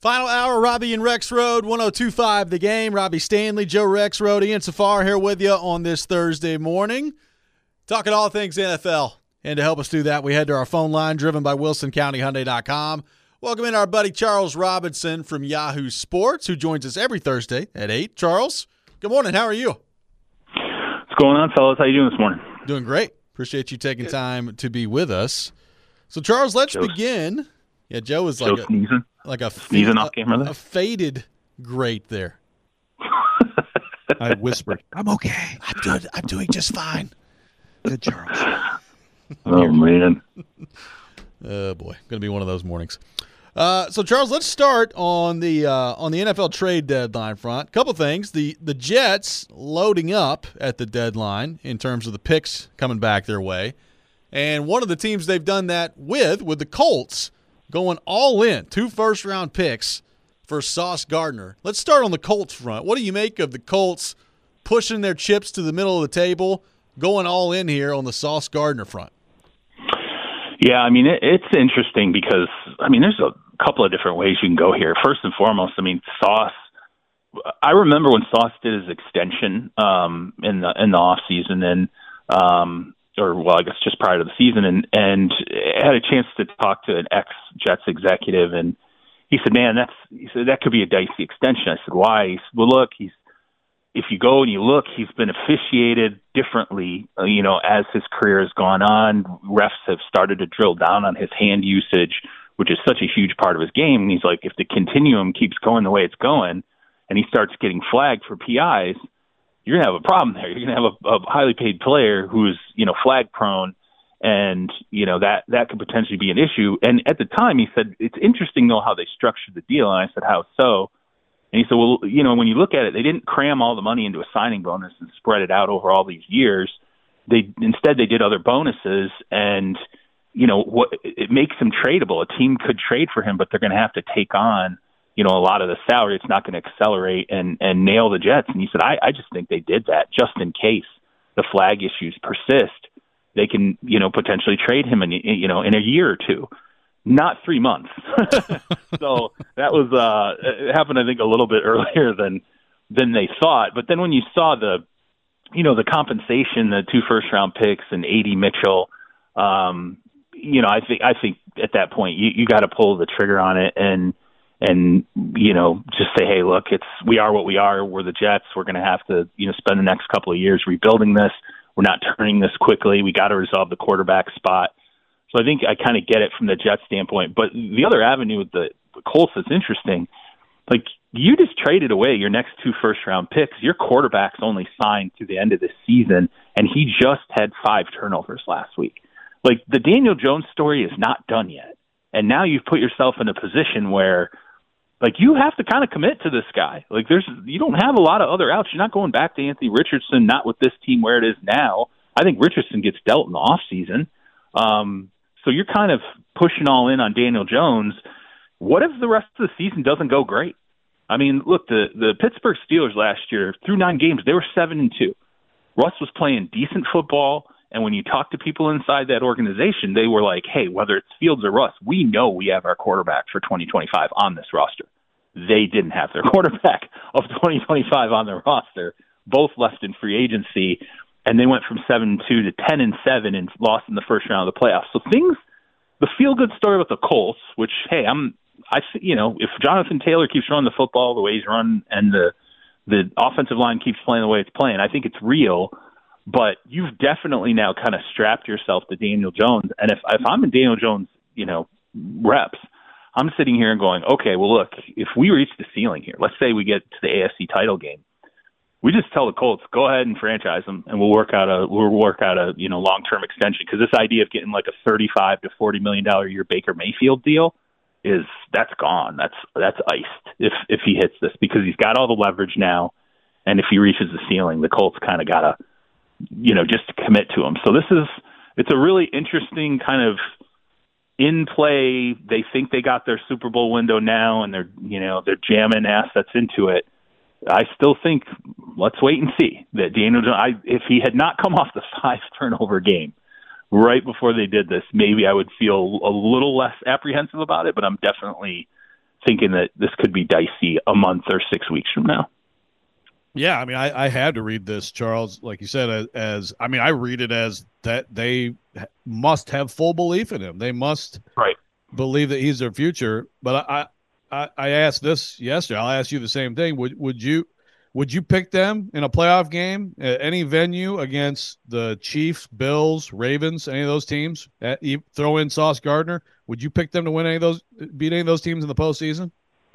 Final hour, Robbie and Rex Road, 102.5 The Game. Robbie Stanley, Joe Rex Road, Ian Safar here with you on this Thursday morning. Talking all things NFL. And to help us do that, we head to our phone line driven by WilsonCountyHyundai.com. Welcome in our buddy Charles Robinson from Yahoo Sports, who joins us every Thursday at 8. Charles, good morning. How are you? What's going on, fellas? How you doing this morning? Doing great. Appreciate you taking time to be with us. So, Charles, let's begin. Yeah, Joe is like sneezing. Sneezing off camera there? A faded great there. I whispered, I'm okay. I'm doing just fine. Good, Charles. Oh, man. Oh, boy. Going to be one of those mornings. So, Charles, let's start on the NFL trade deadline front. Couple things. The Jets loading up at the deadline in terms of the picks coming back their way. And one of the teams they've done that with the Colts, going all in, 2 first-round picks for Sauce Gardner. Let's start on the Colts front. What do you make of the Colts pushing their chips to the middle of the table, going all in here on the Sauce Gardner front? Yeah, I mean, it's interesting because, I mean, there's a couple of different ways you can go here. First and foremost, I mean, Sauce, I remember when Sauce did his extension in the offseason and I guess just prior to the season, and had a chance to talk to an ex-Jets executive, and he said, "Man, that could be a dicey extension." I said, "Why?" He said, "Well, look, if you go and you look, he's been officiated differently, as his career has gone on. Refs have started to drill down on his hand usage, which is such a huge part of his game. And he's like, if the continuum keeps going the way it's going, and he starts getting flagged for PIs." You're going to have a problem there. You're going to have a highly paid player who's, flag prone, and, that could potentially be an issue. And at the time he said, it's interesting though how they structured the deal. And I said, how so? And he said, well, when you look at it, they didn't cram all the money into a signing bonus and spread it out over all these years. Instead they did other bonuses, and, it makes him tradable. A team could trade for him, but they're going to have to take on a lot of the salary. It's not going to accelerate and nail the Jets. And he said, I just think they did that just in case the flag issues persist. They can, potentially trade him in a year or two, not 3 months. So that was, it happened, I think, a little bit earlier than they thought. But then when you saw the compensation, the 2 first-round picks and A.D. Mitchell, I think at that point you got to pull the trigger on it and just say, hey, look, we are what we are. We're the Jets. We're going to have to, spend the next couple of years rebuilding this. We're not turning this quickly. We got to resolve the quarterback spot. So I think I kind of get it from the Jets standpoint. But the other avenue with the Colts is interesting. Like, you just traded away your next 2 first-round picks. Your quarterback's only signed through the end of the season, and he just had 5 turnovers last week. Like, the Daniel Jones story is not done yet. And now you've put yourself in a position where, like, you have to kind of commit to this guy. Like, you don't have a lot of other outs. You're not going back to Anthony Richardson, not with this team where it is now. I think Richardson gets dealt in the offseason. So you're kind of pushing all in on Daniel Jones. What if the rest of the season doesn't go great? I mean, look, the Pittsburgh Steelers last year, through 9 games, they were 7-2. Russ was playing decent football. And when you talk to people inside that organization, they were like, hey, whether it's Fields or Russ, we know we have our quarterback for 2025 on this roster. They didn't have their quarterback of 2025 on their roster. Both left in free agency, and they went from 7-2 to 10-7 and lost in the first round of the playoffs. So the feel-good story with the Colts, which, hey, if Jonathan Taylor keeps running the football the way he's run and the offensive line keeps playing the way it's playing, I think it's real. But you've definitely now kind of strapped yourself to Daniel Jones. And if I'm in Daniel Jones, reps, I'm sitting here and going, okay, well, look, if we reach the ceiling here, let's say we get to the AFC title game, we just tell the Colts, go ahead and franchise them, and we'll work out a long-term extension. Because this idea of getting like a $35 to $40 million a year Baker Mayfield deal that's gone. That's iced if he hits this, because he's got all the leverage now, and if he reaches the ceiling, the Colts kind of gotta just to commit to him. So it's a really interesting kind of in play. They think they got their Super Bowl window now, and they're jamming assets into it. I still think let's wait and see that Daniel Jones. If he had not come off the 5 turnover game right before they did this, maybe I would feel a little less apprehensive about it. But I'm definitely thinking that this could be dicey a month or 6 weeks from now. Yeah, I mean, I had to read this, Charles, like you said, as I mean, I read it as that they must have full belief in him. They must believe that he's their future. But I asked this yesterday. I'll ask you the same thing. Would you pick them in a playoff game at any venue against the Chiefs, Bills, Ravens, any of those teams? Throw in Sauce Gardner. Would you pick them to win beat any of those teams in the postseason?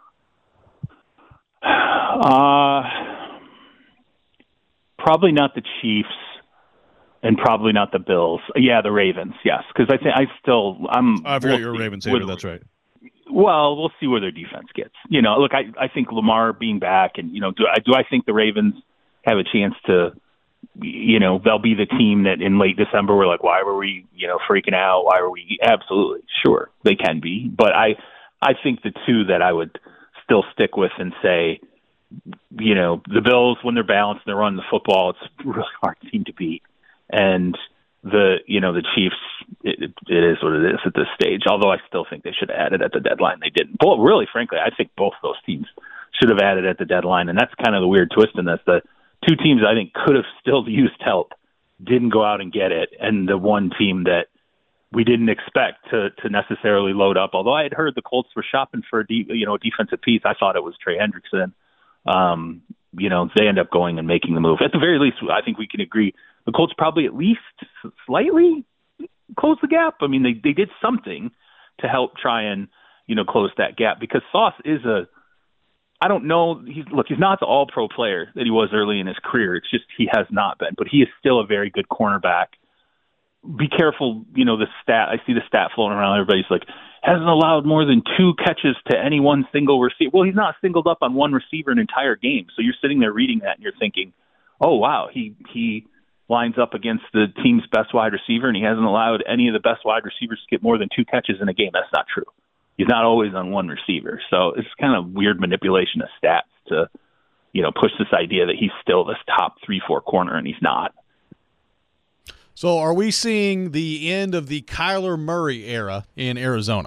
Probably not the Chiefs, and probably not the Bills. Yeah, the Ravens. Yes, because I forgot you're a Ravens hater. That's right. Well, we'll see where their defense gets. Look, I think Lamar being back, and do I think the Ravens have a chance to, they'll be the team that in late December we're like, why were we, freaking out? Why were we? Absolutely, sure, they can be, but I think the two that I would still stick with and say, the Bills, when they're balanced and they're running the football, it's a really hard team to beat. And the Chiefs, it is what it is at this stage, although I still think they should have added at the deadline. They didn't. Well, really, frankly, I think both those teams should have added at the deadline, and that's kind of the weird twist in this. The two teams I think could have still used help didn't go out and get it, and the one team that we didn't expect to necessarily load up, although I had heard the Colts were shopping for a defensive piece, I thought it was Trey Hendrickson. They end up going and making the move. At the very least, I think we can agree the Colts probably at least slightly close the gap. I mean, they did something to help try and, close that gap, because Sauce is I don't know. He's not the all-pro player that he was early in his career. It's just he has not been, but he is still a very good cornerback. Be careful, the stat. I see the stat floating around. Everybody's like, hasn't allowed more than 2 catches to any one single receiver. Well, he's not singled up on one receiver an entire game. So you're sitting there reading that and you're thinking, oh, wow, he lines up against the team's best wide receiver and he hasn't allowed any of the best wide receivers to get more than 2 catches in a game. That's not true. He's not always on one receiver. So it's kind of weird manipulation of stats to, push this idea that he's still this top 3-4 corner, and he's not. So are we seeing the end of the Kyler Murray era in Arizona?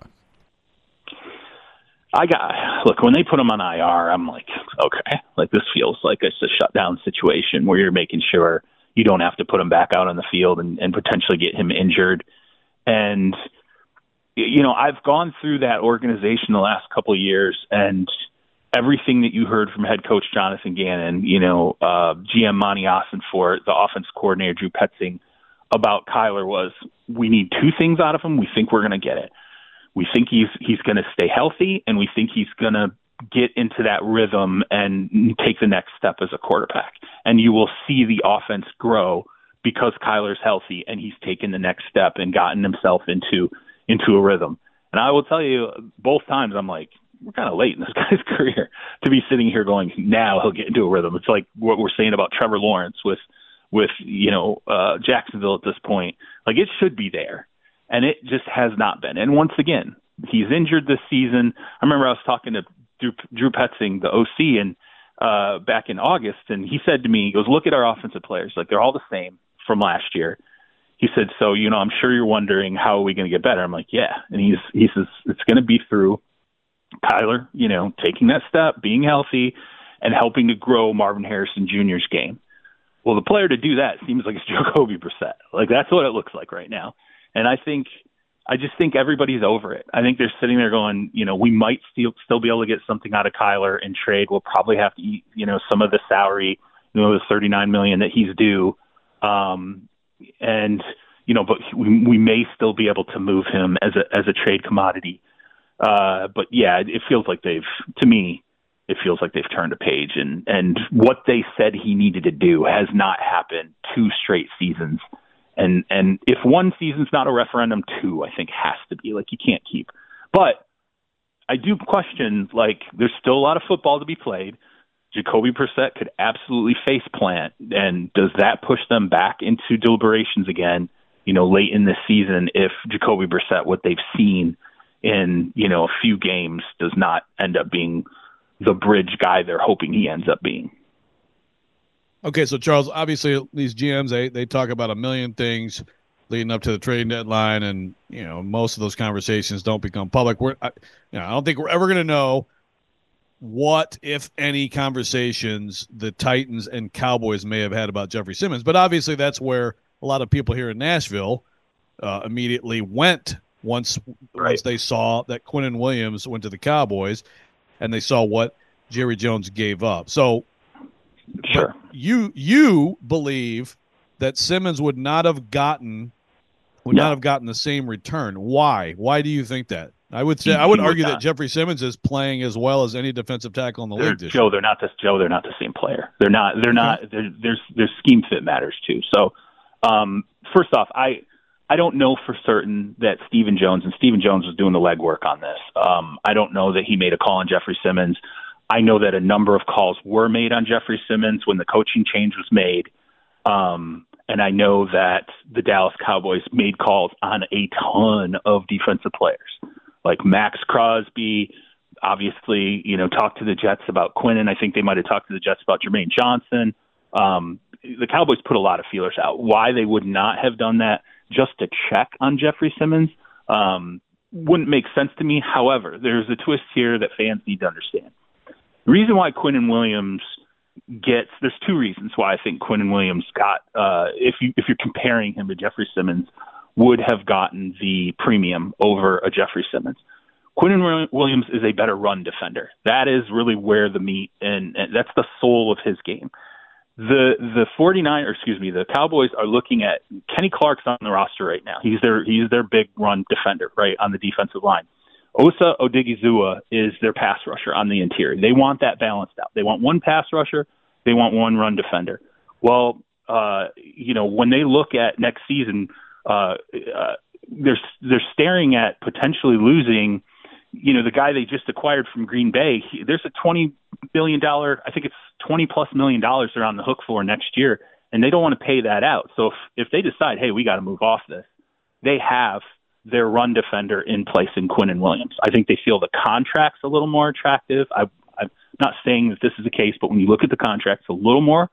Look, when they put him on IR, I'm like, okay, like this feels like it's a shutdown situation where you're making sure you don't have to put him back out on the field and potentially get him injured. And, I've gone through that organization the last couple of years, and everything that you heard from head coach Jonathan Gannon, GM Monty Ossenfort, the offense coordinator Drew Petzing, about Kyler was, we need 2 things out of him. We think we're going to get it. We think he's going to stay healthy, and we think he's going to get into that rhythm and take the next step as a quarterback. And you will see the offense grow because Kyler's healthy and he's taken the next step and gotten himself into a rhythm. And I will tell you, both times I'm like, we're kind of late in this guy's career to be sitting here going, now he'll get into a rhythm. It's like what we're saying about Trevor Lawrence with Jacksonville at this point. Like, it should be there, and it just has not been. And once again, he's injured this season. I remember I was talking to Drew Petzing, the OC, and back in August, and he said to me, he goes, look at our offensive players. Like, they're all the same from last year. He said, so, I'm sure you're wondering, how are we going to get better? I'm like, yeah. And he says, it's going to be through Kyler, taking that step, being healthy, and helping to grow Marvin Harrison Jr.'s game. Well, the player to do that seems like it's Jacoby Brissett. Like, that's what it looks like right now. And I just think everybody's over it. I think they're sitting there going, we might still be able to get something out of Kyler in trade. We'll probably have to eat, some of the salary, the $39 million that he's due. But we may still be able to move him as a trade commodity. But yeah, it feels like they've turned a page, and what they said he needed to do has not happened 2 straight seasons. And if one season's not a referendum, 2, I think, has to be. Like, you can't keep. But I do question, like, there's still a lot of football to be played. Jacoby Brissett could absolutely face plant. And does that push them back into deliberations again, late in this season, if Jacoby Brissett, what they've seen in, a few games, does not end up being the bridge guy they're hoping he ends up being? Okay, so Charles, obviously these GMs, they talk about a million things leading up to the trading deadline, and most of those conversations don't become public. I don't think we're ever going to know what, if any, conversations the Titans and Cowboys may have had about Jeffrey Simmons. But obviously that's where a lot of people here in Nashville immediately went once they saw that Quinnen Williams went to the Cowboys and they saw what Jerry Jones gave up. So sure. You believe that Simmons would not have gotten the same return. Why? Why do you think that? I would argue that Jeffrey Simmons is playing as well as any defensive tackle in the league this year. They're not the same player. They're not. There's scheme fit matters too. So, first off, I don't know for certain that Stephen Jones was doing the legwork on this. I don't know that he made a call on Jeffrey Simmons. I know that a number of calls were made on Jeffrey Simmons when the coaching change was made. And I know that the Dallas Cowboys made calls on a ton of defensive players, like Max Crosby, obviously, talked to the Jets about Quinnen. I think they might have talked to the Jets about Jermaine Johnson. The Cowboys put a lot of feelers out. Why they would not have done that just to check on Jeffrey Simmons wouldn't make sense to me. However, there's a twist here that fans need to understand. The reason why Quinnen Williams there's two reasons why I think Quinnen Williams got, if you're comparing him to Jeffrey Simmons, would have gotten the premium over a Jeffrey Simmons. Quinnen Williams is a better run defender. That is really where the meat and that's the soul of his game. The Cowboys are looking at Kenny Clark's on the roster right now. He's their big run defender, right, on the defensive line. Osa Odigizua is their pass rusher on the interior. They want that balanced out. They want one pass rusher. They want one run defender. Well, when they look at next season, they're staring at potentially losing, the guy they just acquired from Green Bay. There's a $20 billion, I think it's $20+ million they're on the hook for next year, and they don't want to pay that out. So if they decide, hey, we got to move off this, they have their run defender in place in Quinnen Williams. I think they feel the contract's a little more attractive. I'm not saying that this is the case, but when you look at the contract, it's a little more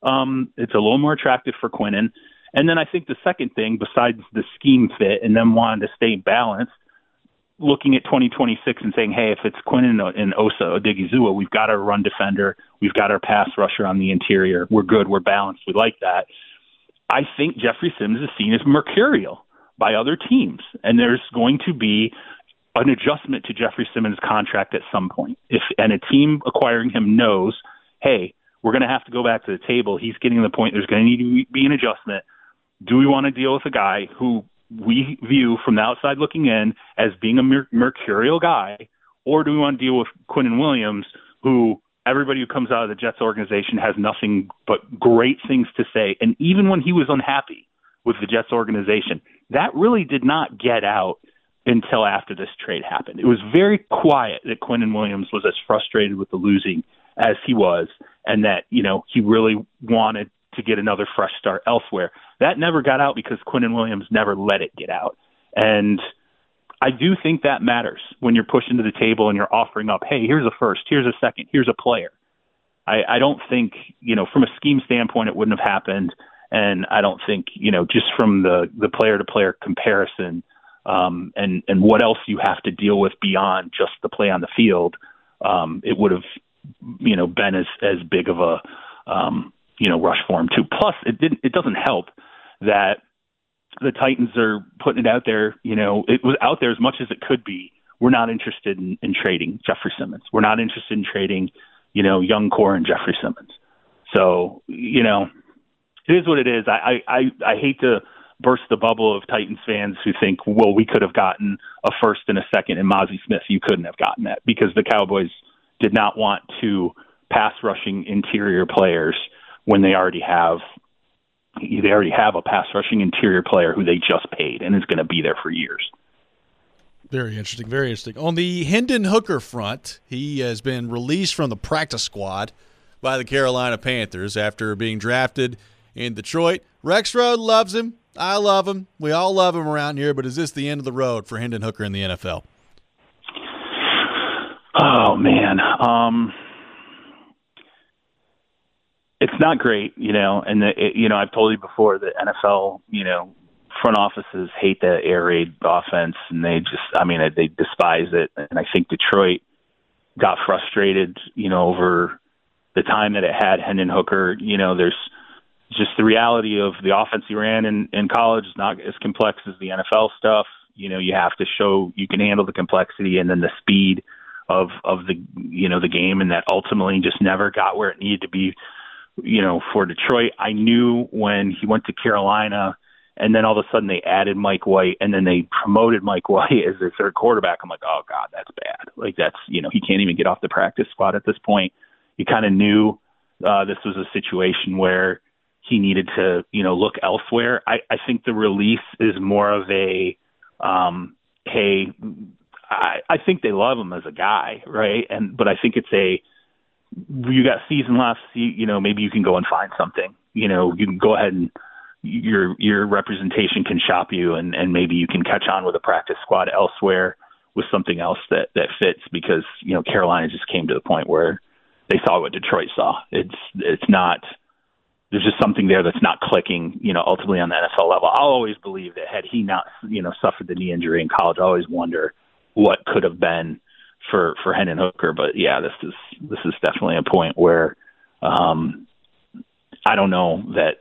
attractive for Quinnen. And then I think the second thing, besides the scheme fit and them wanting to stay balanced, looking at 2026 and saying, hey, if it's Quinnen and Osa Odigizua, we've got our run defender, we've got our pass rusher on the interior, we're good, we're balanced, we like that. I think Jeffrey Simmons is seen as mercurial by other teams, and there's going to be an adjustment to Jeffrey Simmons' contract at some point. And a team acquiring him knows, hey, we're going to have to go back to the table. He's getting to the point there's going to need to be an adjustment. Do we want to deal with a guy who we view from the outside looking in as being a mercurial guy, or do we want to deal with Quinnen Williams, who everybody who comes out of the Jets organization has nothing but great things to say? And even when he was unhappy with the Jets organization, that really did not get out until after this trade happened. It was very quiet that Quinnen Williams was as frustrated with the losing as he was, and that, he really wanted to get another fresh start elsewhere. That never got out because Quinnen Williams never let it get out. And I do think that matters when you're pushing to the table and you're offering up, hey, here's a first, here's a second, here's a player. I don't think, from a scheme standpoint, it wouldn't have happened. And I don't think, just from the player-to-player comparison and what else you have to deal with beyond just the play on the field, it would have, been as big of a, rush for him too. Plus, it doesn't help that the Titans are putting it out there. It was out there as much as it could be. We're not interested in trading Jeffrey Simmons. We're not interested in trading, young core and Jeffrey Simmons. So, it is what it is. I hate to burst the bubble of Titans fans who think, well, we could have gotten a first and a second in Mazi Smith. You couldn't have gotten that because the Cowboys did not want to pass rushing interior players when they already have a pass rushing interior player who they just paid and is going to be there for years. Very interesting, very interesting. On the Hendon Hooker front, he has been released from the practice squad by the Carolina Panthers after being drafted in Detroit. Rexrode loves him. I love him. We all love him around here, but is this the end of the road for Hendon Hooker in the NFL? Oh, man. It's not great, and I've told you before that NFL, front offices hate the air raid offense, and they despise it. And I think Detroit got frustrated, over the time that it had Hendon Hooker. There's just the reality of the offense he ran in college is not as complex as the NFL stuff. You have to show you can handle the complexity and then the speed of the, the game, and that ultimately just never got where it needed to be, for Detroit. I knew when he went to Carolina and then all of a sudden they added Mike White and then they promoted Mike White as their third quarterback. I'm like, oh God, that's bad. Like that's, he can't even get off the practice squad at this point. You kind of knew this was a situation where he needed to, look elsewhere. I think the release is more of a, hey, I think they love him as a guy, right? But I think it's you got season left, maybe you can go and find something. You can go ahead and your representation can shop you, and maybe you can catch on with a practice squad elsewhere with something else that fits, because Carolina just came to the point where they saw what Detroit saw. It's not. There's just something there that's not clicking, ultimately on the NFL level. I'll always believe that had he not, suffered the knee injury in college, I always wonder what could have been for Hendon Hooker. But yeah, this is definitely a point where I don't know that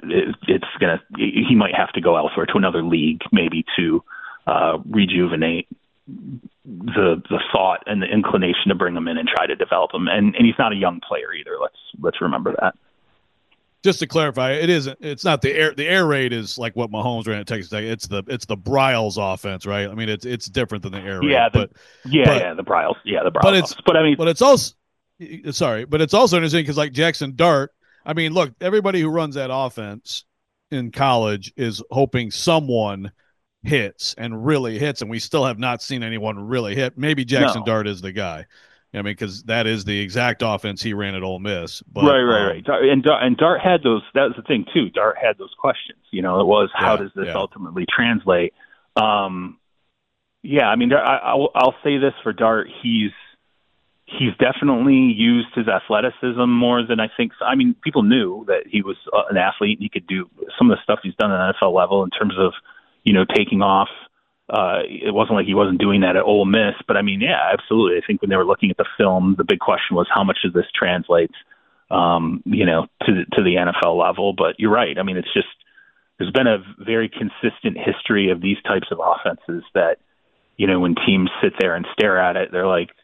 he might have to go elsewhere to another league, maybe to rejuvenate the thought and the inclination to bring him in and try to develop him. And he's not a young player either. Let's remember that. Just to clarify, it's not the air raid is like what Mahomes ran at Texas Tech. It's the Bryles offense, right? I mean, it's different than the air raid. The Bryles. Yeah, the Bryles. But it's also interesting because like Jackson Dart, I mean, look, everybody who runs that offense in college is hoping someone hits and really hits, and we still have not seen anyone really hit. Maybe Jackson Dart is the guy. I mean, because that is the exact offense he ran at Ole Miss. But, right. And Dart had those. That was the thing too. Dart had those questions. It was how does this ultimately translate? I mean, I'll say this for Dart. He's definitely used his athleticism more than I think. I mean, people knew that he was an athlete and he could do some of the stuff he's done at the NFL level in terms of taking off. It wasn't like he wasn't doing that at Ole Miss, but I mean, yeah, absolutely. I think when they were looking at the film, the big question was how much of this translates, to the NFL level. But you're right. I mean, it's just there's been a very consistent history of these types of offenses that, when teams sit there and stare at it, they're like,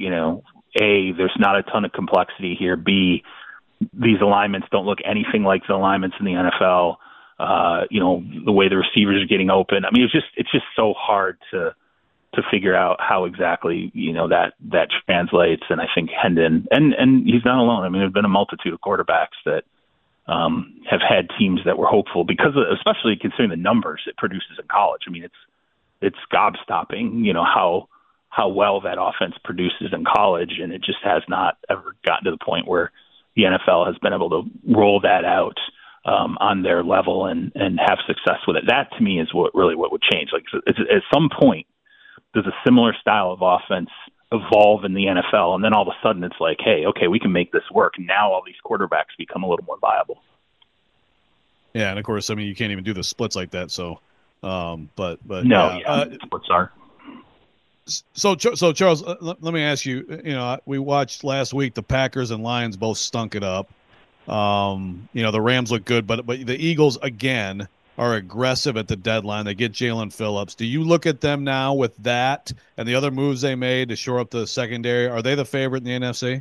A, there's not a ton of complexity here. B, these alignments don't look anything like the alignments in the NFL. The way the receivers are getting open. I mean, it's just so hard to figure out how exactly, that translates. And I think Hendon, and he's not alone. I mean, there's been a multitude of quarterbacks that have had teams that were hopeful because of, especially considering the numbers it produces in college. I mean, it's gobstopping, how well that offense produces in college. And it just has not ever gotten to the point where the NFL has been able to roll that out on their level and have success with it. That to me is what would change. Like at some point, does a similar style of offense evolve in the NFL, and then all of a sudden it's like, hey, okay, we can make this work. Now all these quarterbacks become a little more viable. Yeah, and of course, I mean, you can't even do the splits like that. So, but no, splits are. So Charles, let me ask you. We watched last week the Packers and Lions both stunk it up. The Rams look good, but the Eagles again are aggressive at the deadline. They get Jalen Phillips. Do you look at them now with that and the other moves they made to shore up the secondary? Are they the favorite in the NFC?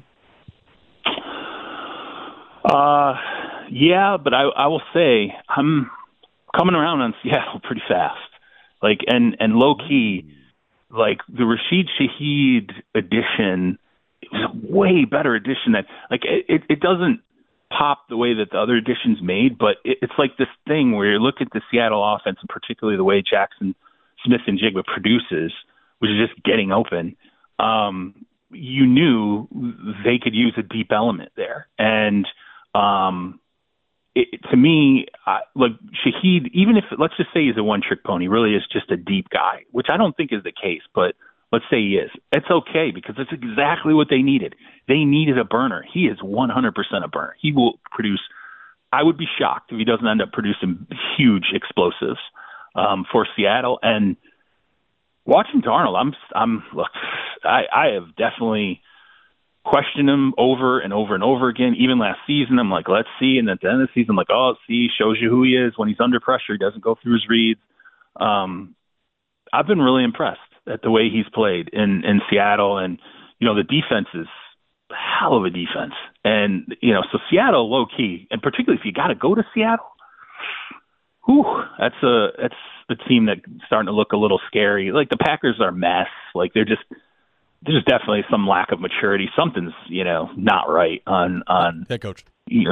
Yeah, but I will say I'm coming around on Seattle pretty fast. Like and low key, like the Rashid Shaheed addition was a way better addition than it doesn't pop the way that the other additions made, but it's like this thing where you look at the Seattle offense, and particularly the way Jackson Smith-Njigba produces, which is just getting open. You knew they could use a deep element there, and to me, like Shaheed, even if let's just say he's a one-trick pony, really is just a deep guy, which I don't think is the case, but let's say he is. It's okay because it's exactly what they needed. They needed a burner. He is 100% a burner. He will produce. I would be shocked if he doesn't end up producing huge explosives for Seattle. And watching Darnold, look, I have definitely questioned him over and over and over again. Even last season, I'm like, let's see. And at the end of the season, I'm like, oh, see, shows you who he is. When he's under pressure, he doesn't go through his reads. I've been really impressed at the way he's played in Seattle. And, the defense is a hell of a defense. And, so Seattle, low key, and particularly if you got to go to Seattle, that's the team that's starting to look a little scary. Like the Packers are a mess. Like there's definitely some lack of maturity. Something's, not right on head coach. Yeah,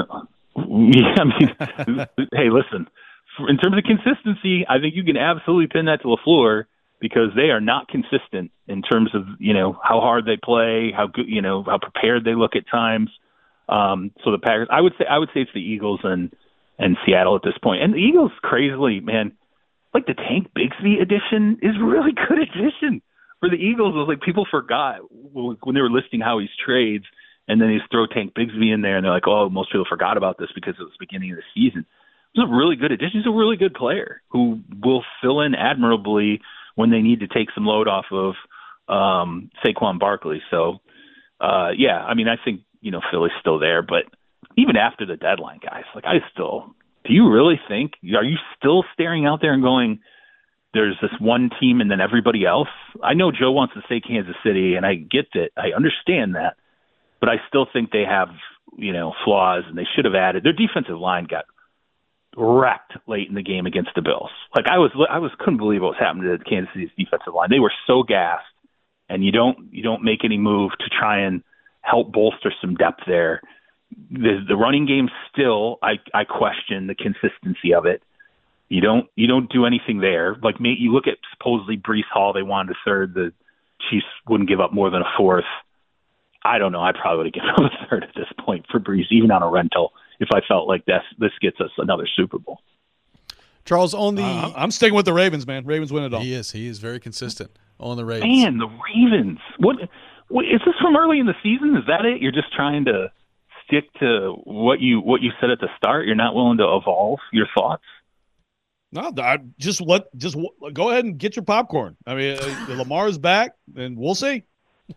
hey, listen, in terms of consistency, I think you can absolutely pin that to LaFleur because they are not consistent in terms of, how hard they play, how good, how prepared they look at times. So the Packers, I would say it's the Eagles and Seattle at this point. And the Eagles, crazily, man, like the Tank Bigsby edition is really good addition for the Eagles. It was like people forgot when they were listing Howie's trades, and then they just throw Tank Bigsby in there, and they're like, oh, most people forgot about this because it was the beginning of the season. It was a really good addition. He's a really good player who will fill in admirably when they need to take some load off of Saquon Barkley. So, I think, Philly's still there, but even after the deadline, guys, like do you really think, are you still staring out there and going, there's this one team and then everybody else? I know Joe wants to say Kansas City, and I get that. I understand that. But I still think they have, flaws, and they should have added. Their defensive line got wrecked late in the game against the Bills. Like I couldn't believe what was happening to Kansas City's defensive line. They were so gassed, and you don't make any move to try and help bolster some depth there. The running game still, I question the consistency of it. You don't do anything there. Like you look at supposedly Breece Hall, they wanted a third. The Chiefs wouldn't give up more than a fourth. I don't know. I probably would have given up a third at this point for Breece, even on a rental, if I felt like this gets us another Super Bowl. Charles, on the I'm sticking with the Ravens, man. Ravens win it all. He is very consistent on the Ravens. Man, the Ravens. What is this from early in the season? Is that it? You're just trying to stick to what you said at the start? You're not willing to evolve your thoughts? No, just go ahead and get your popcorn. I mean, Lamar's back, and we'll see.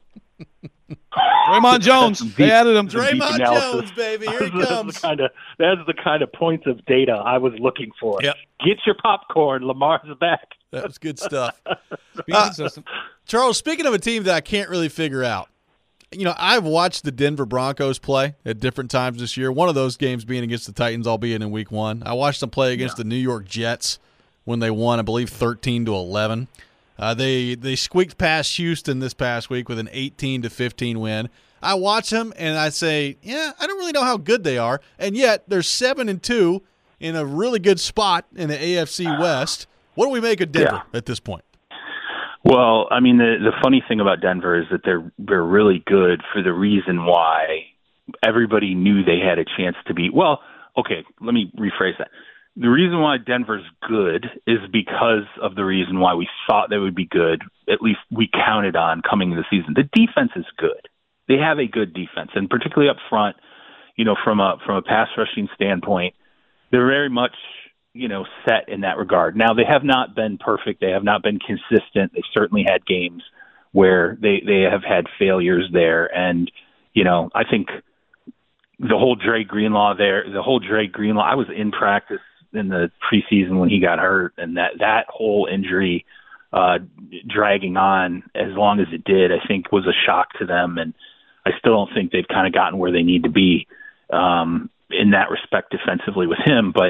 Draymond Jones, they added him. Draymond Jones, baby, here he comes. That's the kind of points of data I was looking for. Yep. Get your popcorn. Lamar's back. That was good stuff. Be consistent. Charles, speaking of a team that I can't really figure out, I've watched the Denver Broncos play at different times this year. One of those games being against the Titans, albeit in Week 1. I watched them play against the New York Jets when they won, I believe, 13-11. They squeaked past Houston this past week with an 18-15 win. I watch them and I say, I don't really know how good they are, and yet they're 7-2 in a really good spot in the AFC West. What do we make of Denver at this point? Well, I mean, the funny thing about Denver is that they're really good for the reason why everybody knew they had a chance to beat. Well, okay, let me rephrase that. The reason why Denver's good is because of the reason why we thought they would be good, at least we counted on coming into the season. The defense is good. They have a good defense, and particularly up front, from a pass rushing standpoint, they're very much, set in that regard. Now, they have not been perfect. They have not been consistent. They've certainly had games where they have had failures there. And, I think the whole Dre Greenlaw, I was in practice in the preseason when he got hurt, and that whole injury dragging on as long as it did, I think was a shock to them. And I still don't think they've kind of gotten where they need to be in that respect defensively with him. But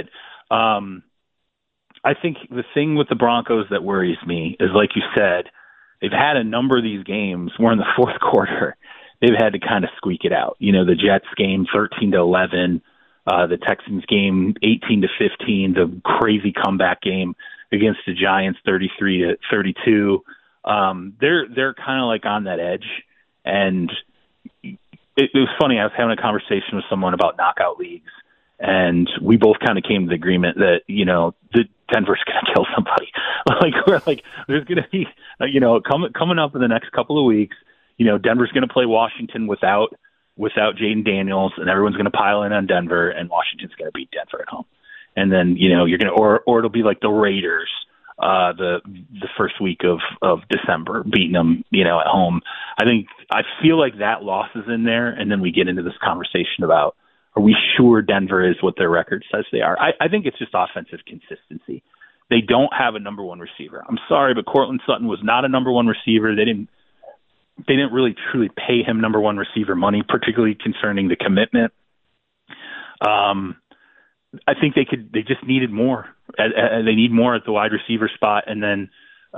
I think the thing with the Broncos that worries me is, like you said, they've had a number of these games where in the fourth quarter they've had to kind of squeak it out. The Jets game 13-11, the Texans game 18-15, the crazy comeback game against the Giants 33-32. They're kind of like on that edge. And it was funny. I was having a conversation with someone about knockout leagues, and we both kind of came to the agreement that, the Denver's going to kill somebody. There's going to be, coming up in the next couple of weeks, Denver's going to play Washington without Jaden Daniels, and everyone's going to pile in on Denver, and Washington's going to beat Denver at home. And then, you're going to, or it'll be like the Raiders the first week of December, beating them, at home. I feel like that loss is in there, and then we get into this conversation about, are we sure Denver is what their record says they are? I think it's just offensive consistency. They don't have a number one receiver. I'm sorry, but Cortland Sutton was not a number one receiver. They didn't really truly pay him number one receiver money, particularly concerning the commitment. I think they just needed more. They need more at the wide receiver spot. And then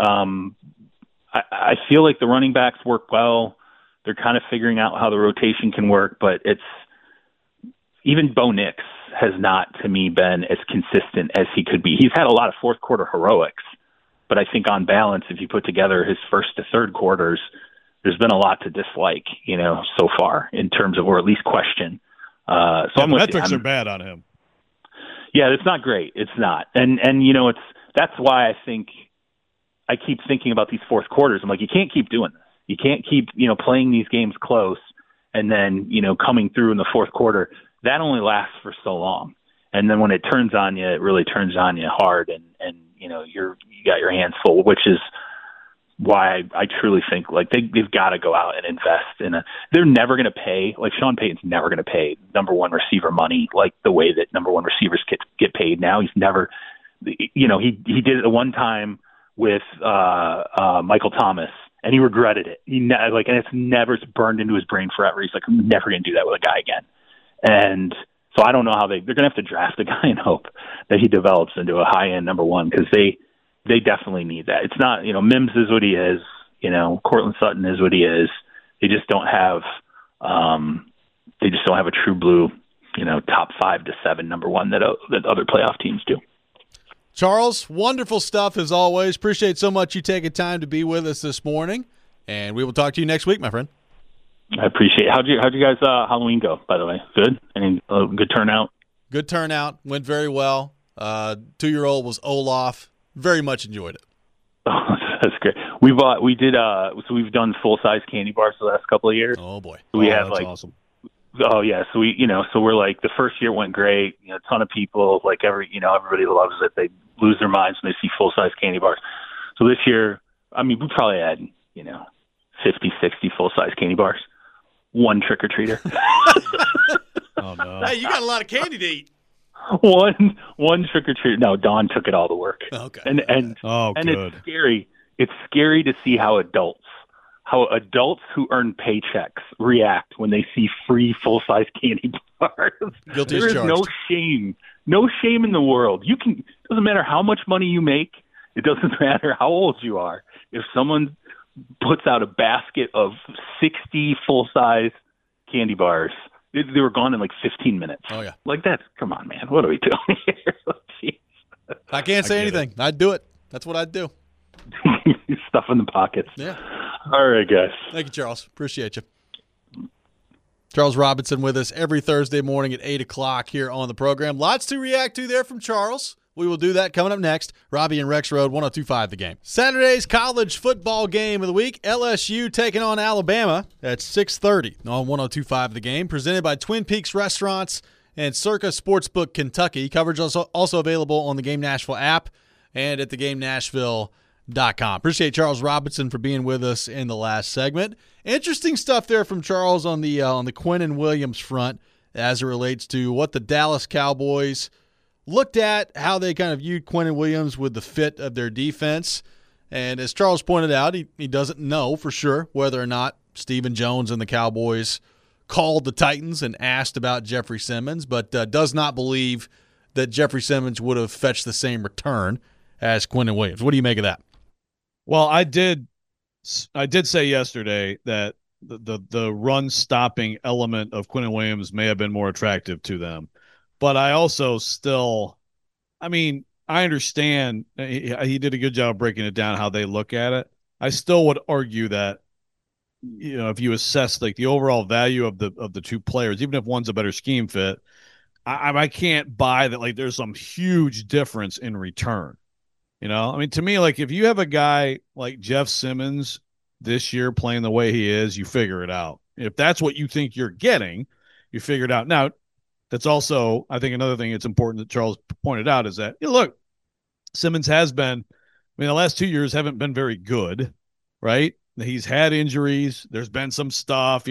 I feel like the running backs work well. They're kind of figuring out how the rotation can work, but even Bo Nix has not, to me, been as consistent as he could be. He's had a lot of fourth quarter heroics, but I think on balance, if you put together his first to third quarters, there's been a lot to dislike, so far in terms of, or at least question. The metrics are bad on him. Yeah, it's not great. It's not. And that's why I think I keep thinking about these fourth quarters. I'm like, you can't keep doing this. You can't keep, playing these games close and then, coming through in the fourth quarter. That only lasts for so long. And then when it turns on you, it really turns on you hard, and you got your hands full, which is why I truly think like they've got to go out and invest they're never going to pay, like Sean Payton's never going to pay number one receiver money like the way that number one receivers get paid now. He's never, he did it the one time with Michael Thomas, and he regretted it. And it's burned into his brain forever. He's like, I'm never going to do that with a guy again. And so I don't know how they're going to have to draft a guy and hope that he develops into a high end number one, because they definitely need that. It's not, Mims is what he is, Cortland Sutton is what he is. They just don't have a true blue, top 5 to 7 number one that other playoff teams do. Charles, wonderful stuff as always. Appreciate so much you taking time to be with us this morning, and we will talk to you next week, my friend. I appreciate it. How'd you guys Halloween go, by the way? Good? Any good turnout? Good turnout. Went very well. 2-year-old was Olaf. Very much enjoyed it. Oh, that's great. We've done full-size candy bars the last couple of years. Oh, boy. So we had awesome. Oh, yeah. So so we're like, the first year went great. A ton of people, like everybody loves it. They lose their minds when they see full-size candy bars. So this year, we probably had, 50, 60 full-size candy bars. One trick-or-treater. Oh, no. Hey, you got a lot of candy to eat. One trick-or-treater. No, Dawn took it all to work. Okay. And good. It's scary. It's scary to see how adults who earn paychecks react when they see free full-size candy bars. Guilty as charged. There is no shame in the world. It doesn't matter how much money you make. It doesn't matter how old you are. If someone puts out a basket of 60 full-size candy bars, they were gone in like 15 minutes. Oh, yeah. Like that. Come on, man. What are we doing here? Jeez. I can't say anything. I'd do it. That's what I'd do. Stuff in the pockets. Yeah. All right, guys. Thank you, Charles. Appreciate you. Charles Robinson with us every Thursday morning at 8 o'clock here on the program. Lots to react to there from Charles. We will do that coming up next. Robbie and Rex Road, 102.5 The Game. Saturday's college football game of the week. LSU taking on Alabama at 6:30 on 102.5 The Game. Presented by Twin Peaks Restaurants and Circa Sportsbook Kentucky. Coverage also available on the Game Nashville app and at theGameNashville.com. Appreciate Charles Robinson for being with us in the last segment. Interesting stuff there from Charles on the Quinnen Williams front as it relates to what the Dallas Cowboys looked at, how they kind of viewed Quinnen Williams with the fit of their defense. And as Charles pointed out, he doesn't know for sure whether or not Stephen Jones and the Cowboys called the Titans and asked about Jeffrey Simmons, but does not believe that Jeffrey Simmons would have fetched the same return as Quinnen Williams. What do you make of that? Well, I did say yesterday that the run stopping element of Quinnen Williams may have been more attractive to them. But I also I understand he did a good job breaking it down, how they look at it. I still would argue that, if you assess like the overall value of the two players, even if one's a better scheme fit, I can't buy that like there's some huge difference in return. To me, like if you have a guy like Jeff Simmons this year playing the way he is, you figure it out. If that's what you think you're getting, you figure it out. Now, that's also, I think, another thing it's important that Charles pointed out is that, look, Simmons has been mean, the last 2 years haven't been very good, right? He's had injuries. There's been some stuff,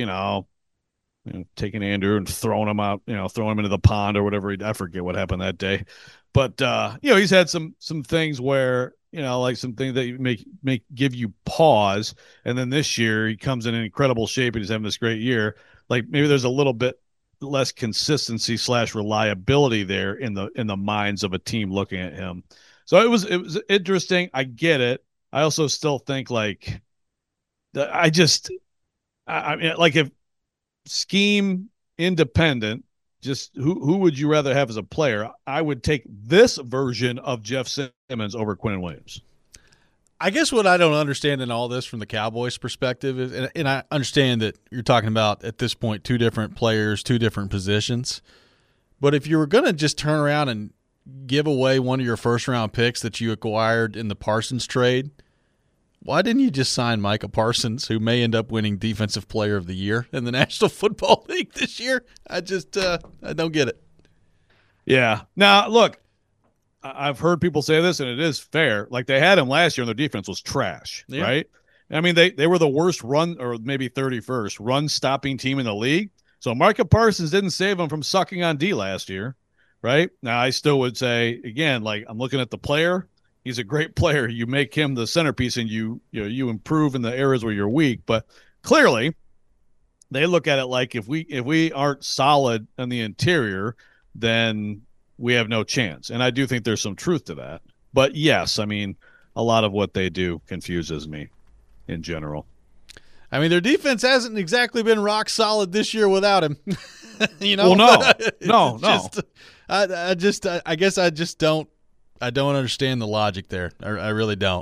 taking Andrew and throwing him out, throwing him into the pond or whatever. I forget what happened that day. But, he's had some things where, like some things that make give you pause. And then this year he comes in incredible shape and he's having this great year. Like maybe there's a little bit less consistency / reliability there in the minds of a team looking at him. So it was interesting. I get it. I also still think like I mean, like if scheme independent, just who would you rather have as a player? I would take this version of Jeff Simmons over Quinnen Williams. I guess what I don't understand in all this from the Cowboys' perspective is, and I understand that you're talking about at this point 2 different players, 2 different positions. But if you were going to just turn around and give away one of your first-round picks that you acquired in the Parsons trade, why didn't you just sign Micah Parsons, who may end up winning Defensive Player of the Year in the National Football League this year? I just I don't get it. Yeah. Now, look, I've heard people say this, and it is fair. Like they had him last year, and their defense was trash, right? I mean, they were the worst run, or maybe 31st run-stopping team in the league. So Micah Parsons didn't save them from sucking on D last year, right? Now, I still would say, again, like I'm looking at the player. He's a great player. You make him the centerpiece, and you improve in the areas where you're weak. But clearly, they look at it like if we aren't solid in the interior, then we have no chance. And I do think there's some truth to that. But yes, I mean, a lot of what they do confuses me in general. I mean, their defense hasn't exactly been rock solid this year without him. Well, no. I guess I just don't understand the logic there. I really don't.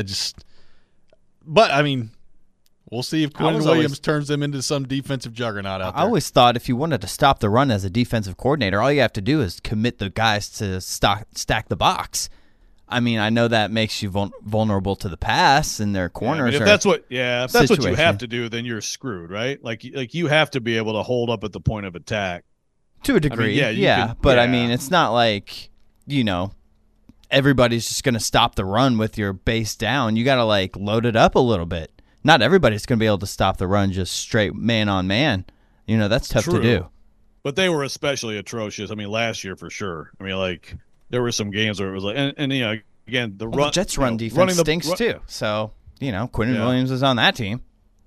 But I mean, we'll see if Quinnen Williams turns them into some defensive juggernaut out there. I always thought if you wanted to stop the run as a defensive coordinator, all you have to do is commit the guys to stack the box. I mean, I know that makes you vulnerable to the pass in their corners. If that's what you have to do, then you're screwed, right? Like you have to be able to hold up at the point of attack to a degree. I mean, it's not like everybody's just going to stop the run with your base down. You got to like load it up a little bit. Not everybody's going to be able to stop the run just straight man on man. That's tough to do. But they were especially atrocious. I mean, last year for sure. I mean, like there were some games where it was like, and again, the Jets run defense stinks too. So Quinnen Williams is on that team.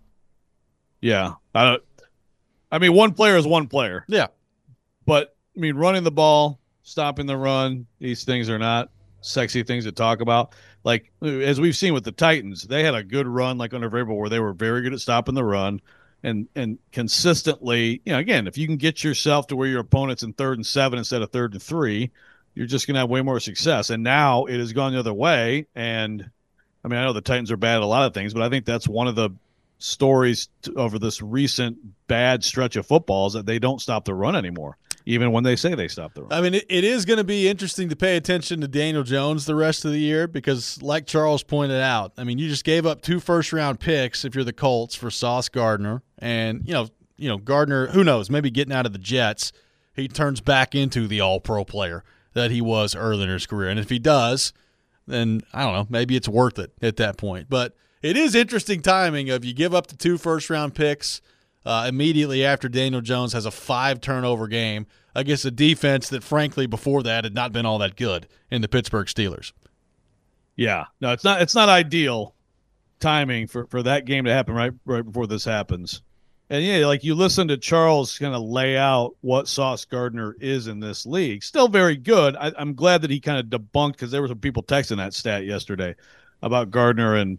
Yeah, I mean, one player is one player. Yeah, but I mean, running the ball, stopping the run, these things are not sexy things to talk about. Like as we've seen with the Titans, they had a good run like under Vrabel where they were very good at stopping the run and consistently. Again, if you can get yourself to where your opponent's in 3rd and 7 instead of 3rd and 3. You're just going to have way more success. And now it has gone the other way. And, I mean, I know the Titans are bad at a lot of things, but I think that's one of the stories over this recent bad stretch of football is that they don't stop the run anymore, even when they say they stop the run. I mean, it is going to be interesting to pay attention to Daniel Jones the rest of the year because, like Charles pointed out, I mean, you just gave up 2 first-round picks if you're the Colts for Sauce Gardner. And, Gardner, who knows, maybe getting out of the Jets, he turns back into the all-pro player that he was early in his career. And if he does, then I don't know, maybe it's worth it at that point. But it is interesting timing of you give up the 2 first-round picks immediately after Daniel Jones has a 5-turnover game against a defense that, frankly, before that had not been all that good in the Pittsburgh Steelers. Yeah. No, it's not ideal timing for that game to happen right before this happens. And, like you listen to Charles kind of lay out what Sauce Gardner is in this league. Still very good. I'm glad that he kind of debunked because there were some people texting that stat yesterday about Gardner and,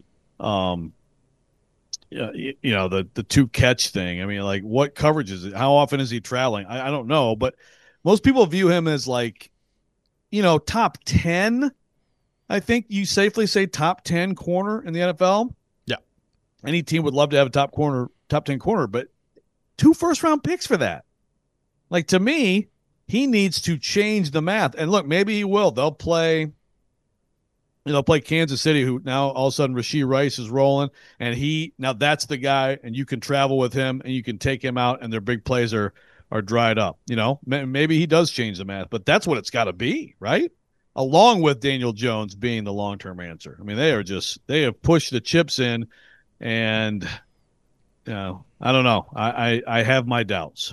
the 2-catch thing. I mean, like what coverage is it? How often is he traveling? I don't know. But most people view him as like, top 10. I think you safely say top 10 corner in the NFL. Yeah. Any team would love to have a top 10 corner, but 2 first-round picks for that. Like, to me, he needs to change the math. And look, maybe he will. They'll play Kansas City, who now all of a sudden Rashee Rice is rolling, and now that's the guy, and you can travel with him, and you can take him out, and their big plays are dried up. Maybe he does change the math, but that's what it's got to be, right? along with Daniel Jones being the long-term answer. I mean, they have pushed the chips in, and I don't know. I have my doubts.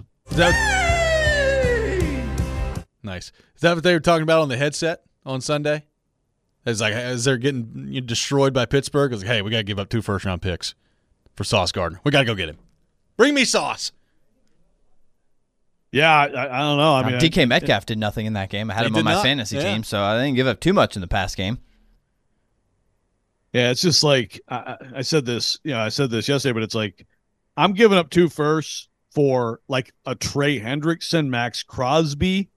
Nice. Is that what they were talking about on the headset on Sunday? As they're getting destroyed by Pittsburgh, it's like, hey, we got to give up 2 first-round picks for Sauce Gardner. We got to go get him. Bring me Sauce. Yeah, I don't know. I mean, DK Metcalf did nothing in that game. I had him on my fantasy team, so I didn't give up too much in the past game. Yeah, it's just like I said this. I said this yesterday, but it's like I'm giving up 2 firsts for like a Trey Hendrickson, Max Crosby,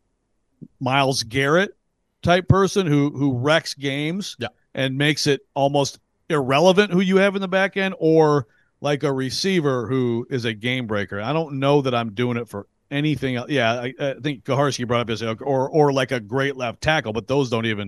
Myles Garrett type person who wrecks games and makes it almost irrelevant who you have in the back end, or like a receiver who is a game breaker. I don't know that I'm doing it for anything else. Yeah, I think Kaharski brought up yesterday, or like a great left tackle, but those don't even,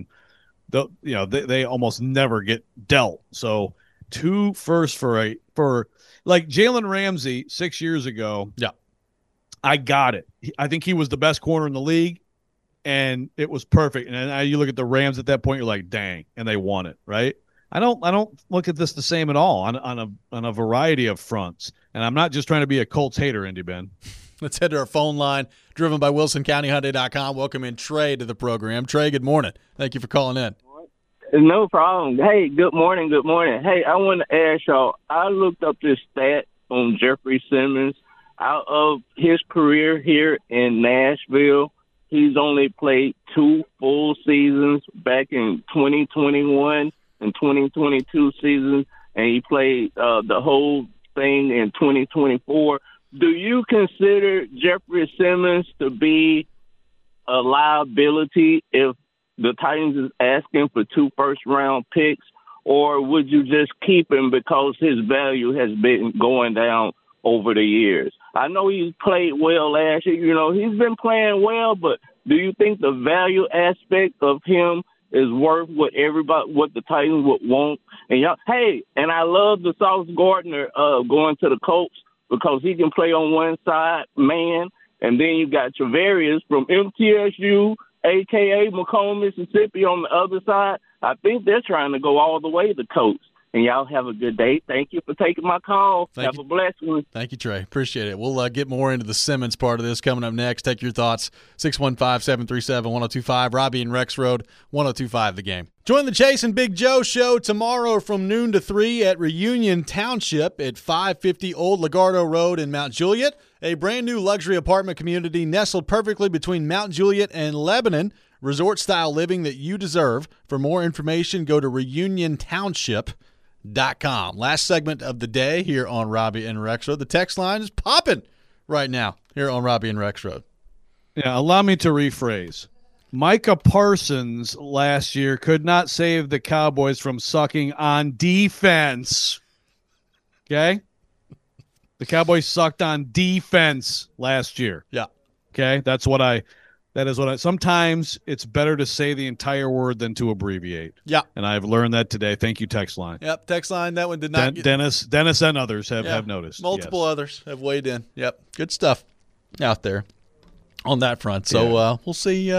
they almost never get dealt. So 2 firsts for like Jalen Ramsey 6 years ago. Yeah, I got it. I think he was the best corner in the league, and it was perfect. And then you look at the Rams at that point, you're like, dang, and they won it, right? I don't look at this the same at all on a variety of fronts. And I'm not just trying to be a Colts hater, Indy Ben. Let's head to our phone line, driven by WilsonCountyHyundai.com. Welcome in Trey to the program. Trey, good morning. Thank you for calling in. No problem. Hey, good morning. Good morning. Hey, I want to ask y'all, I looked up this stat on Jeffrey Simmons. Out of his career here in Nashville, he's only played 2 full seasons back in 2021 and 2022 seasons, and he played the whole thing in 2024. Do you consider Jeffrey Simmons to be a liability if the Titans is asking for 2 first-round picks, or would you just keep him because his value has been going down over the years? I know he played well last year. He's been playing well, but do you think the value aspect of him is worth what the Titans would want? And and I love the Sauce Gardner going to the Colts because he can play on one side, man, and then you got Travarius from MTSU, a.k.a. Macomb, Mississippi, on the other side. I think they're trying to go all the way to the Colts. And y'all have a good day. Thank you for taking my call. Have a blessed one. Thank you, Trey. Appreciate it. We'll get more into the Simmons part of this coming up next. Take your thoughts. 615-737-1025. Robbie and Rex Road, 1025 The Game. Join the Chase and Big Joe show tomorrow from noon to 3 at Reunion Township at 550 Old Lagardo Road in Mount Juliet, a brand-new luxury apartment community nestled perfectly between Mount Juliet and Lebanon. Resort-style living that you deserve. For more information, go to reuniontownship.com. Last segment of the day here on Robbie and Rex Road. The text line is popping right now here on Robbie and Rex Road. Yeah, allow me to rephrase. Micah Parsons last year could not save the Cowboys from sucking on defense. Okay? The Cowboys sucked on defense last year. Yeah. Okay? That is what I sometimes it's better to say the entire word than to abbreviate. Yeah. And I've learned that today. Thank you, text line. Yep, text line. That one did not Dennis and others have noticed. Multiple others have weighed in. Yep. Good stuff out there on that front. So we'll see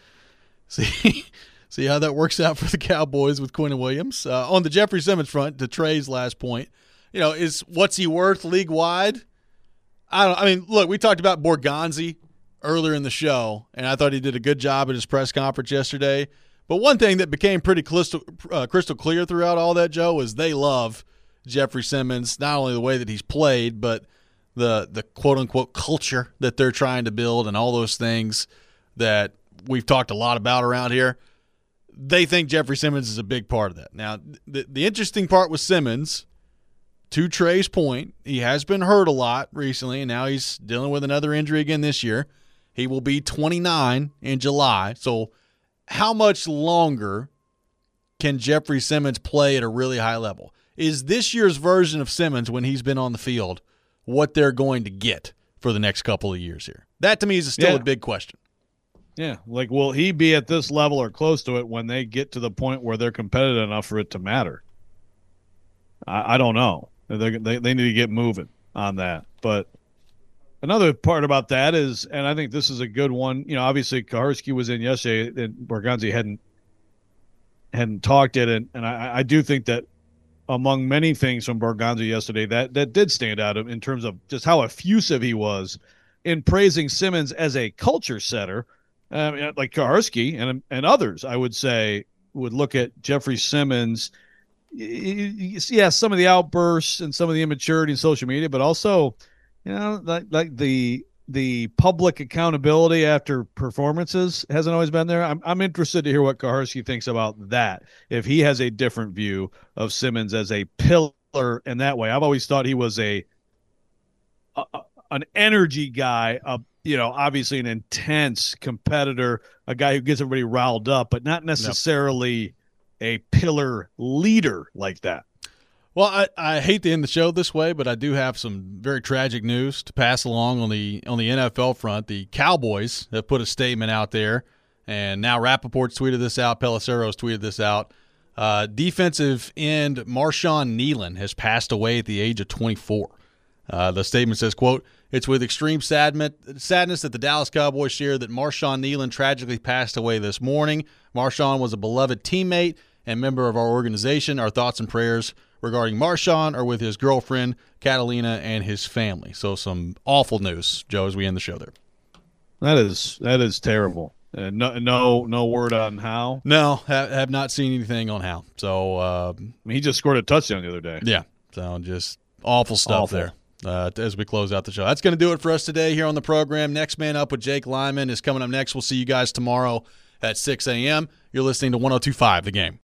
see how that works out for the Cowboys with Quinn Williams. On the Jeffrey Simmons front, to Trey's last point, is what's he worth league wide? Look, we talked about Borgonzi earlier in the show, and I thought he did a good job at his press conference yesterday. But one thing that became pretty crystal clear throughout all that, Joe, is they love Jeffrey Simmons, not only the way that he's played, but the quote-unquote culture that they're trying to build and all those things that we've talked a lot about around here. They think Jeffrey Simmons is a big part of that. Now, the interesting part with Simmons, to Trey's point, he has been hurt a lot recently, and now he's dealing with another injury again this year. He will be 29 in July. So how much longer can Jeffrey Simmons play at a really high level? Is this year's version of Simmons, when he's been on the field, what they're going to get for the next couple of years here? That, to me, is still a big question. Yeah, like, will he be at this level or close to it when they get to the point where they're competitive enough for it to matter? I don't know. They need to get moving on that. But Another part about that is, and I think this is a good one. Obviously Kaharski was in yesterday, and Borgonzi hadn't talked it, and I do think that among many things from Borgonzi yesterday, that did stand out in terms of just how effusive he was in praising Simmons as a culture setter, like Kaharski and others. I would say would look at Jeffrey Simmons. Yeah, some of the outbursts and some of the immaturity in social media, but also, like the public accountability after performances hasn't always been there. I'm interested to hear what Kaharski thinks about that. If he has a different view of Simmons as a pillar in that way. I've always thought he was an energy guy, obviously an intense competitor, a guy who gets everybody riled up, but not necessarily a pillar leader like that. Well, I hate to end the show this way, but I do have some very tragic news to pass along on the NFL front. The Cowboys have put a statement out there, and now Rappaport's tweeted this out, Pelissero's tweeted this out. Defensive end Marshawn Kneeland has passed away at the age of 24. The statement says, quote, "It's with extreme sadness that the Dallas Cowboys share that Marshawn Kneeland tragically passed away this morning. Marshawn was a beloved teammate and member of our organization. Our thoughts and prayers regarding Marshawn are with his girlfriend, Catalina, and his family." So some awful news, Joe, as we end the show there. That is terrible. No word on how? No, have not seen anything on how. So he just scored a touchdown the other day. Yeah, so just awful stuff there. As we close out the show. That's going to do it for us today here on the program. Next Man Up with Jake Lyman is coming up next. We'll see you guys tomorrow at 6 a.m. You're listening to 102.5 The Game.